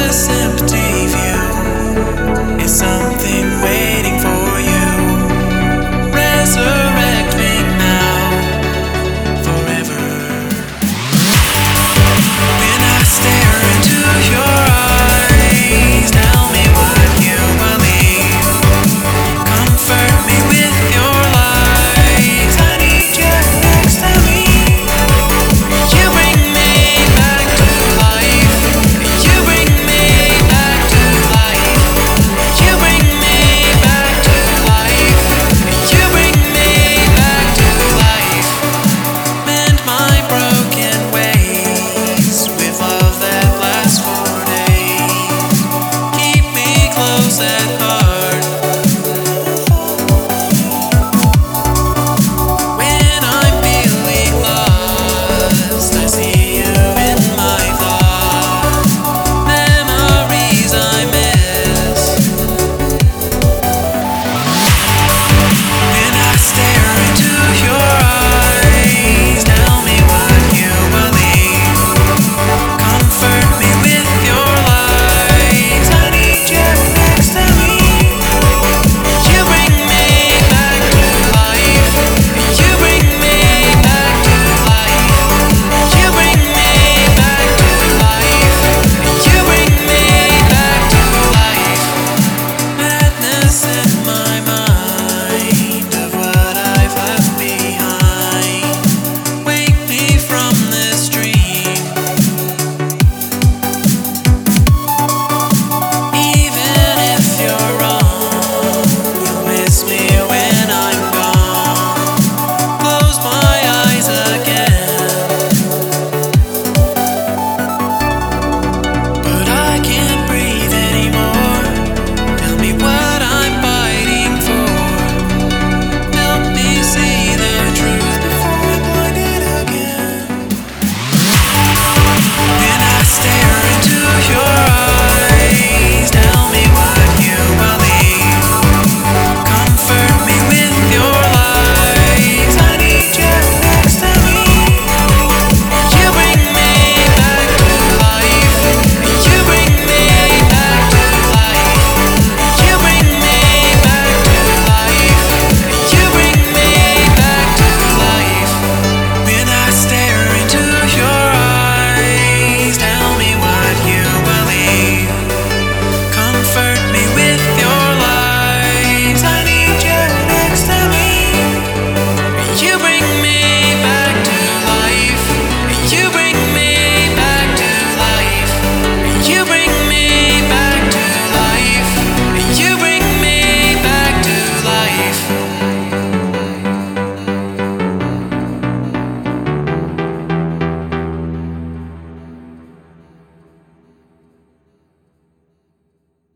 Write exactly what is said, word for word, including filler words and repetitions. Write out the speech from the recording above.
this empty view is something waiting for you. Resurrect me now, forever. When I stare into your eyes, tell me what you believe. Comfort me with your lies. I need you next to me. You bring me back to life. You bring me back to life. You bring me back to life. You bring me back to life. Mend my broken ways with love that lasts for days. Keep me close at